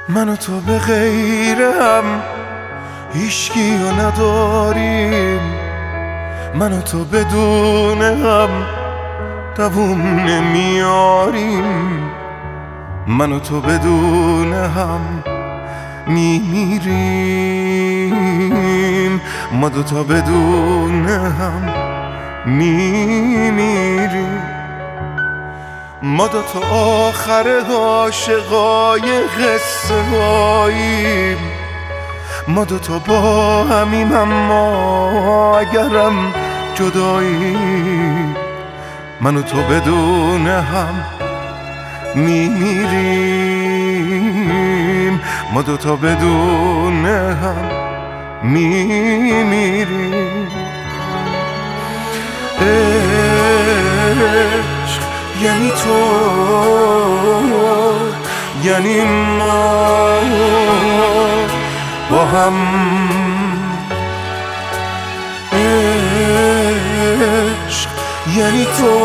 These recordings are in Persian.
من و تو به غیر هم هیچکیو نداریم، من و تو بدون هم دووم نمیاریم، من و تو بدون هم میمیریم، ما دوتا بدون هم میمیریم، ما دوتا آخر عاشقای قصه هاییم، ما دوتا با همیم اما اگرم جداییم، من و تو بدون هم میمیریم، ما دوتا بدون هم میمیریم. عشق یعنی تو، یعنی ما با هم، عشق یعنی تو،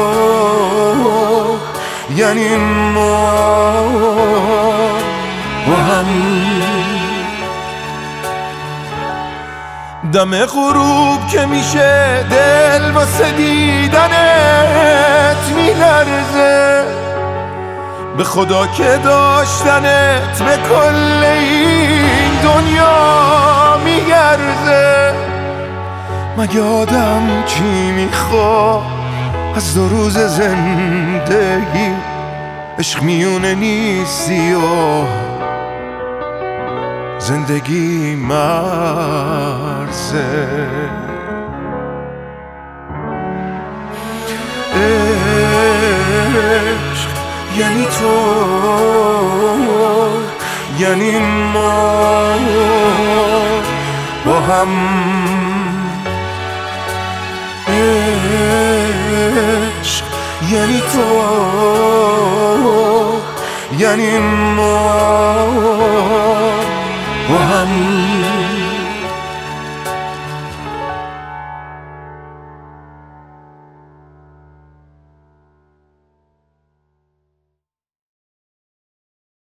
یعنی ما با هم. دم غروب که میشه دل واسه دیدنت میلرزه، به خدا که داشتنت به کل این دنیا میگرزه. مگه آدم چی میخواد از 2 روز زندگی؟ عشق میونه نیستی و زندگی مرزه. عشق یعنی تو، یعنی ما با هم، عشق یعنی تو، یعنی ما با هم.